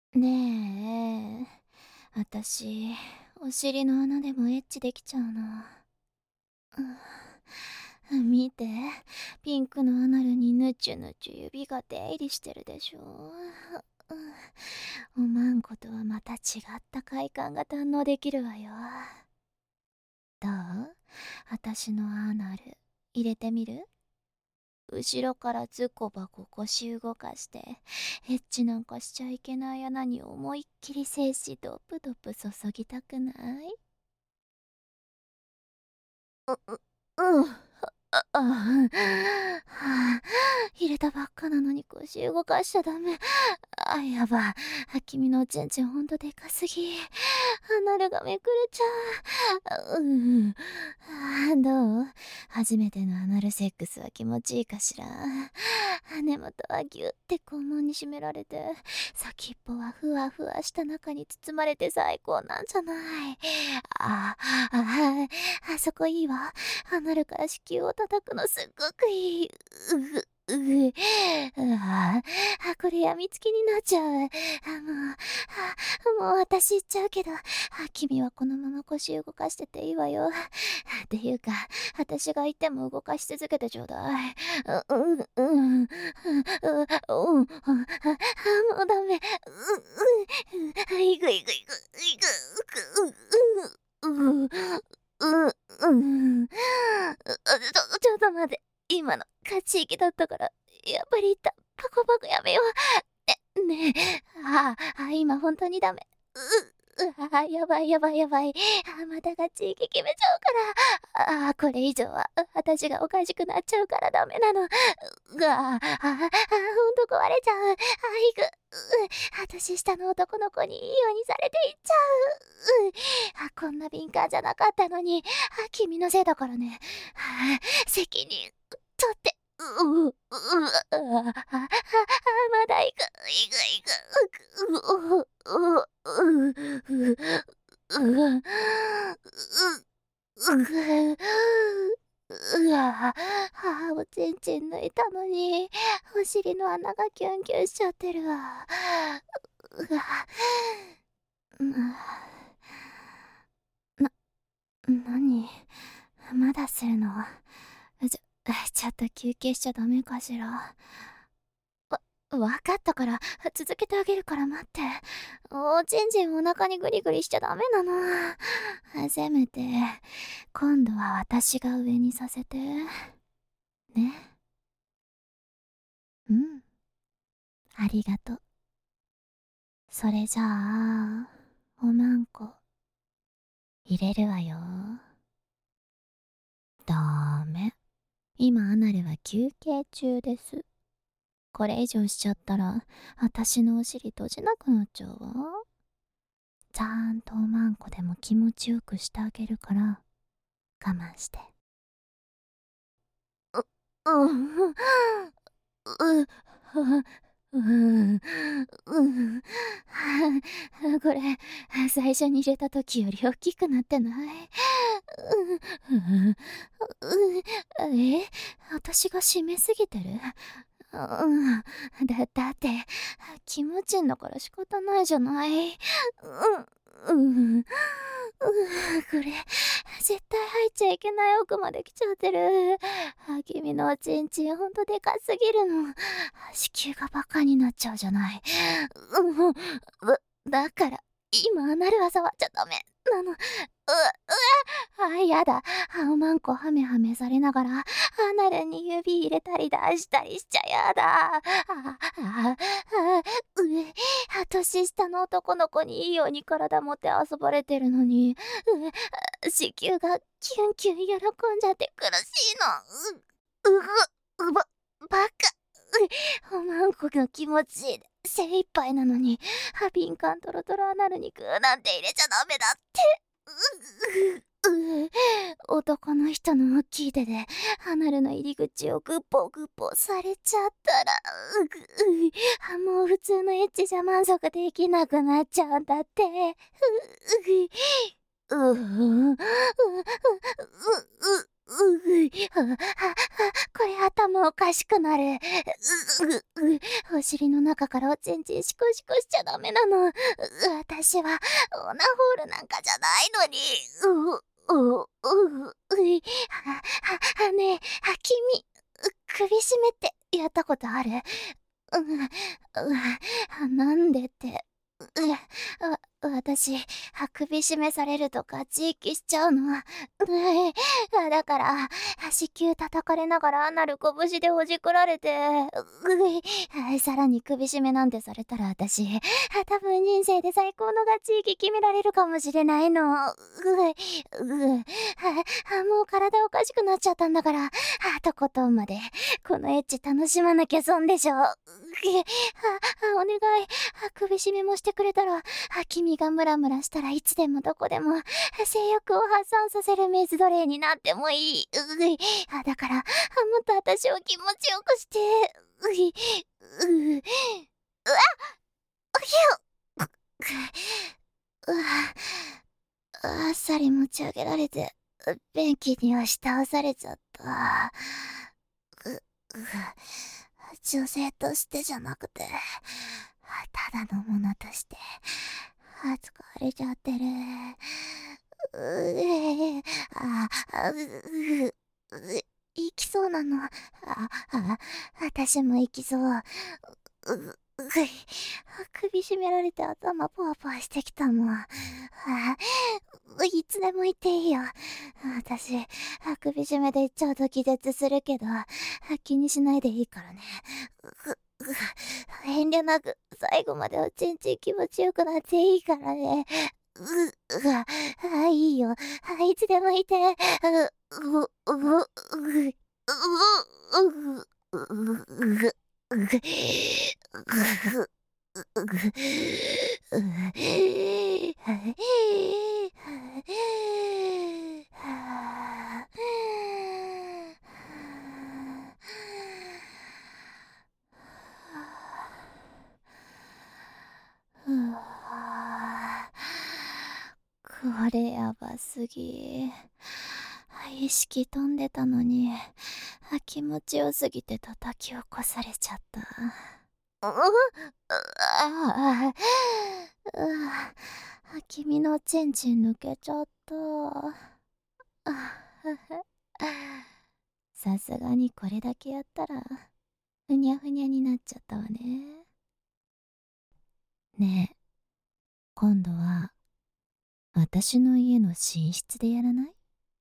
ねえ、私、お尻の穴でもエッチできちゃうの。見て、ピンクのアナルにぬちゅぬちゅ指が出入りしてるでしょ。おまんことはまた違った快感が堪能できるわよ。どう？私のアナル、入れてみる？後ろからズコバコ腰動かして、エッチなんかしちゃいけない穴に思いっきり精子ドプドプ注ぎたくない？うん。入れたばっかなのに腰動かしちゃダメ。やば。君のチンチンほんとでかすぎ。アナルがめくれちゃう。どう？初めてのアナルセックスは気持ちいいかしら？根元はギュって肛門に締められて、先っぽはふわふわした中に包まれて最高なんじゃない？あそこいいわ。離るから子宮を叩くのすっごくいい。これやみつきになっちゃう。もう私行っちゃうけど、君はこのまま腰動かしてていいわよ。っていうか、私がいても動かし続けてちょうだい。もうダメ。いぐいぐいぐいぐ、ちょっと待って。今の勝ち息だったから、やっぱりパコパコやめよう。ねえ、今本当にダメ。やばいやばいやばい。また勝ち息決めちゃうから。これ以上は、私がおかしくなっちゃうからダメなの。ほんと壊れちゃう。いく。私下の男の子にいいようにされていっちゃう。こんな敏感じゃなかったのに、君のせいだからね。責任取って。まだ行く、行く、おちんちん抜いたのに、お尻の穴がキュンキュンしちゃってるわ。うん、なに？まだするの？ちょっと休憩しちゃダメかしら。わかったから、続けてあげるから待って。おちんちんお腹にグリグリしちゃダメなの。せめて、今度は私が上にさせて。ね。うん。ありがとう。それじゃあ、おまんこ、入れるわよ。ダメ。今アナルは休憩中です。これ以上しちゃったら、私のお尻閉じなくなっちゃうわ。ちゃんとおまんこでも気持ちよくしてあげるから、我慢して。うん、これ、最初に入れた時より大きくなってない？え、私が締めすぎてる？だって、気持ちいいんだから仕方ないじゃない。これ、絶対入っちゃいけない奥まで来ちゃってる。君のおちんちんほんとでかすぎるの。子宮がバカになっちゃうじゃない。だから、今なるは触っちゃダメなの。やだ。おまんこハメハメされながら、アナルに指入れたり出したりしちゃやだ。年下の男の子にいいように体持って遊ばれてるのに、子宮がキュンキュン喜んじゃって苦しいの。バカ。おまんこの気持ち精一杯なのに、敏感トロトロアナルにグーなんて入れちゃダメだって。男の人の大きい手でアナルの入り口をグッポグッポされちゃったら、もう普通のエッチじゃ満足できなくなっちゃうんだって。ううううううこれ頭おかしくなる。お尻の中からおちんちんシコシコしちゃダメなの。私はオナホールなんかじゃないのに。ねえ、君、首絞めってやったことある？なんでって。私、首絞めされるとか地域しちゃうの。だから、子宮叩かれながらアナル拳でほじくられて、さらに首絞めなんてされたら私、多分人生で最高のガチ域決められるかもしれないの。もう体おかしくなっちゃったんだから、とことんまで、このエッチ楽しまなきゃ損でしょ。お願い、首絞めもしてくれたら、君がムラムラしたらいつでもどこでも性欲を発散させるメイズ奴隷になってもいい。だからもっと私を気持ちよくして。うわっ、あっさり持ち上げられて便器に押し倒されちゃった。女性としてじゃなくてただのものとして扱われちゃってる。行きそうなの。私も行きそう。首絞められて頭ポワポワしてきたもん。いつでも行っていいよ。私、首絞めでちょうど気絶するけど、気にしないでいいからね。遠慮なく最後までおちんちん気持ちよくなっていいからね。いいよ。いつでもいて。これやばすぎ。意識飛んでたのに気持ちよすぎて叩き起こされちゃった。君のチンチン抜けちゃった。さすがにこれだけやったらふにゃふにゃになっちゃったわね。ねえ、今度は私の家の寝室でやらない？